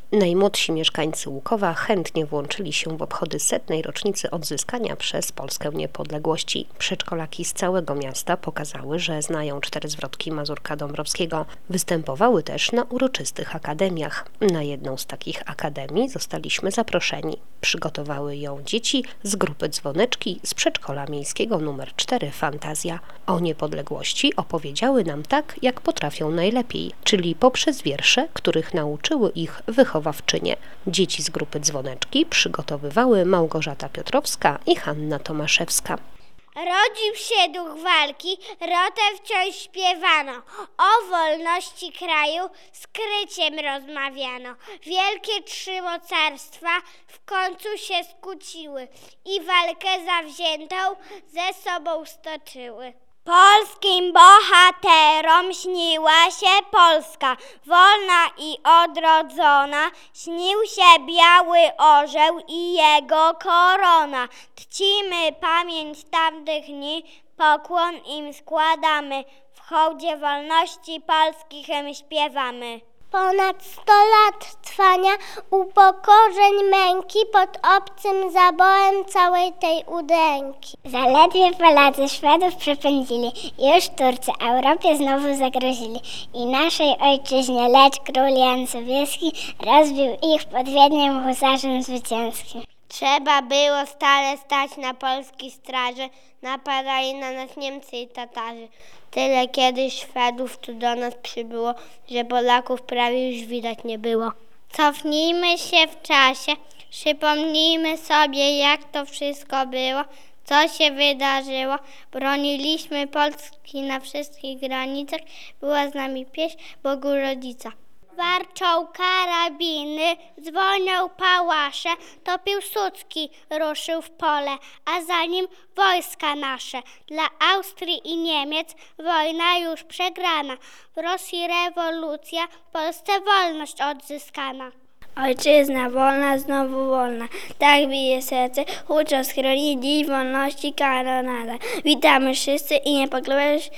Najmłodsi mieszkańcy Łukowa chętnie włączyli się w obchody 100. rocznicy odzyskania przez Polskę niepodległości. Przedszkolaki z całego miasta pokazały, że znają 4 zwrotki Mazurka Dąbrowskiego. Występowały też na uroczystych akademiach. Na jedną z takich akademii zostaliśmy zaproszeni. Przygotowały ją dzieci z grupy Dzwoneczki z przedszkola miejskiego nr 4 Fantazja. O niepodległości opowiedziały nam tak, jak potrafią najlepiej, czyli poprzez wiersze, których nauczyły ich wychowawczynie. Dzieci z grupy Dzwoneczki przygotowywały Małgorzata Piotrowska i Hanna Tomaszewska. Rodził się duch walki, rotę wciąż śpiewano. O wolności kraju skryciem rozmawiano. Wielkie 3 mocarstwa w końcu się skłóciły i walkę zawziętą ze sobą stoczyły. Polskim bohaterom śniła się Polska, wolna i odrodzona. Śnił się biały orzeł i jego korona. Czcimy pamięć tamtych dni, pokłon im składamy. W hołdzie wolności polskich śpiewamy. Ponad 100 lat trwania upokorzeń męki pod obcym zaborem całej tej udręki. Zaledwie Polacy Szwedów przepędzili, już Turcy Europie znowu zagrozili. I naszej ojczyźnie lecz król Jan Sobieski rozbił ich pod Wiedniem husarzem zwycięskim. Trzeba było stale stać na polskiej straży, napadali na nas Niemcy i Tatarzy. Tyle kiedyś Szwedów tu do nas przybyło, że Polaków prawie już widać nie było. Cofnijmy się w czasie, przypomnijmy sobie, jak to wszystko było, co się wydarzyło. Broniliśmy Polski na wszystkich granicach, była z nami pieśń Bogu Rodzica. Warczą karabiny, dzwonią pałasze, to Piłsudski ruszył w pole, a za nim wojska nasze. Dla Austrii i Niemiec wojna już przegrana, w Rosji rewolucja, w Polsce wolność odzyskana. Ojczyzna wolna, znowu wolna, tak bije serce, huczą schroni, dziś wolności kanonada. Witamy wszyscy i nie poglebasz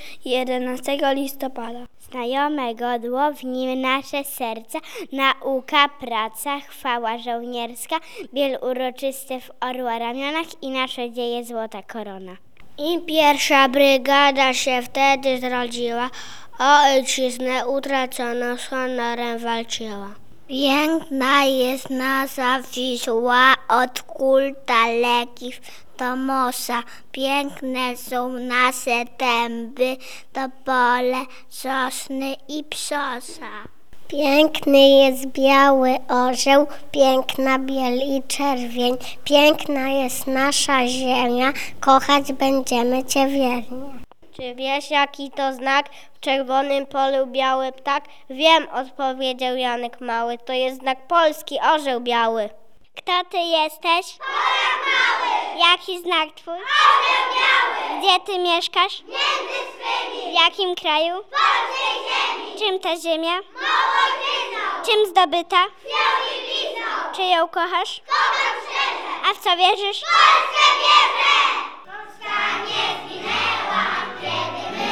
11 listopada. Znajome godło w nim nasze serca, nauka, praca, chwała żołnierska, biel uroczysty w orła ramionach i nasze dzieje złota korona. I pierwsza brygada się wtedy zrodziła, o ojczyznę utraconą z honorem walczyła. Piękna jest nasza Wisła, od kul dalekich do morza. Piękne są nasze dęby, to pole, sosny i brzoza. Piękny jest biały orzeł, piękna biel i czerwień. Piękna jest nasza ziemia, kochać będziemy Cię wiernie. Czy wiesz, jaki to znak? W czerwonym polu biały ptak? Wiem, odpowiedział Janek Mały, to jest znak Polski, orzeł biały. Kto ty jesteś? Polak Mały. Jaki znak twój? Orzeł biały. Gdzie ty mieszkasz? Między swymi. W jakim kraju? Polskiej ziemi. Czym ta ziemia? Mołotyzną. Czym zdobyta? Krwią i blizną. Czy ją kochasz? Kocham szczerze. A w co wierzysz? Polskę wierzę. Polska nie zginęła, kiedy my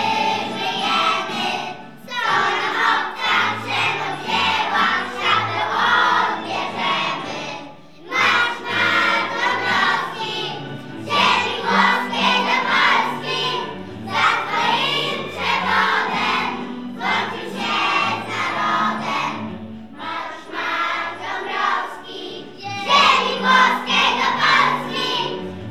żyjemy. Co nam obca przemoc wzięła, szablę odbierzemy. Marsz Dąbrowski, ziemi włoskiej na polskim, za twoim przewodem złączył się z narodem. Marsz Dąbrowski, ziemi włoskiej na polskim,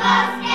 Polska!